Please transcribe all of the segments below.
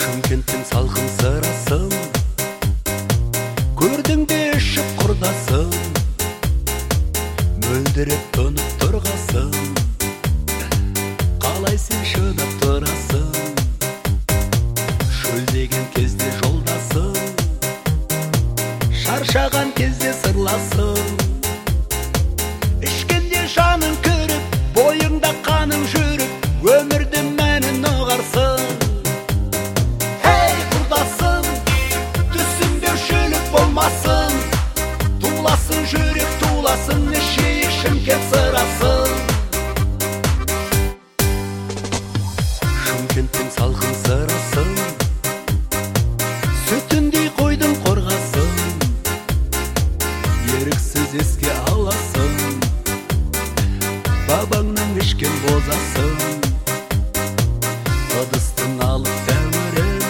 Шымкенттің салқын сырасын көрдің бе ішіп құрдасын, мөлдіреп тонып тұрғасын, қалай сен шыдап тұрасың? Шөлдеген кезде жолдасың, шаршаған кезде сырласың, ішкенде жаның кіріп, бойыңда қаның жүріп, өмірді мәнін ұғарсың. Болмасын, туласын жүрек, туласын ішейік Шымкент сырасын. Шымкенттің салқын сырасын сүтіндей қойдың қорғасын, еріксіз еске аласың, бабаңнан ішкен бозасын. Ыдыстың алып дәуірін,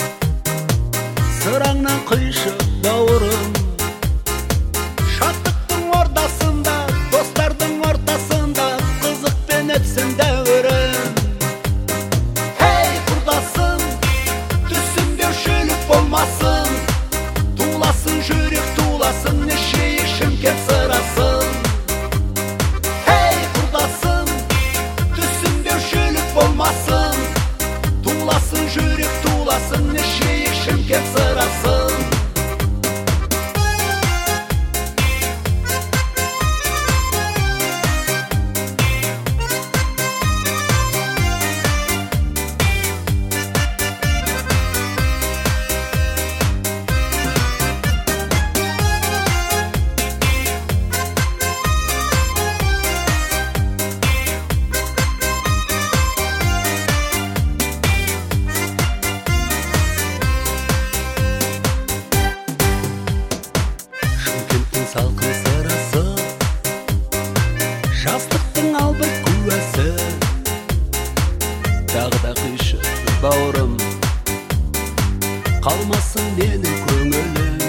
сыраңнан құйшы бауырым, шаттықтың ордасында, достардың ортасында қызықпен өтсін дәуірім. Хей құрдасым, түсінбеушілік болмасын, туласын жүрек, туласын ішейік Шымкент сырасын. Хей құрдасым, түсінбеушілік болмасын, туласын жүрек, туласын ішейік Шымкент сырасын. Салқын сырасы, жастықтың албырт куәсі, тағы да құйшы бауырым, қалмасын менің көңілім.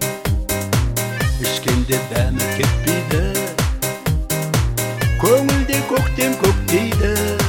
Ішкенде дәмі кетпейді, көңілде көктем көктейді.